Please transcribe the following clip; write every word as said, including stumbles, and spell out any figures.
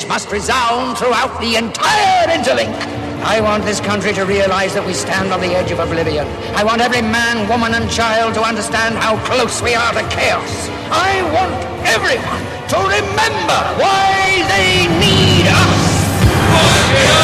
must resound throughout the entire interlink. I want this country to realize that we stand on the edge of oblivion. I want every man, woman, and child to understand how close we are to chaos. I want everyone to remember why they need us.